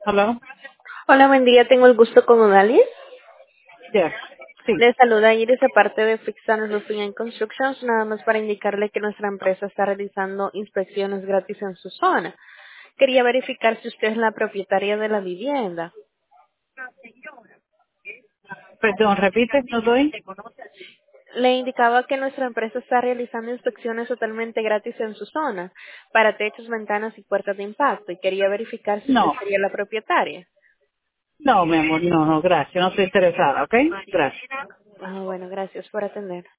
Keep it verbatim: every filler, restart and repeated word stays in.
Hello? Hola, buen día. Tengo el gusto con Odalis. Yes. Sí. Le saluda Iris de parte de Fixan Roofing and Constructions, nada más para indicarle que nuestra empresa está realizando inspecciones gratis en su zona. Quería verificar si usted es la propietaria de la vivienda. Perdón, repite, no doy. Le indicaba que nuestra empresa está realizando inspecciones totalmente gratis en su zona para techos, ventanas y puertas de impacto y quería verificar si usted No. sería la propietaria. No, mi amor, no, no, gracias. No estoy interesada, ¿ok? Gracias. Ah, bueno, gracias por atender.